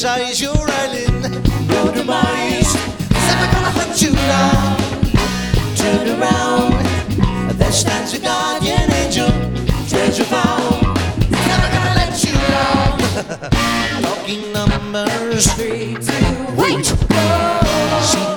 size your island. Go to my east, never gonna hunt you down. Turn around, there stands a guardian angel, treasure found, never gonna let you down. Talking numbers, 3, 2, wait. Go.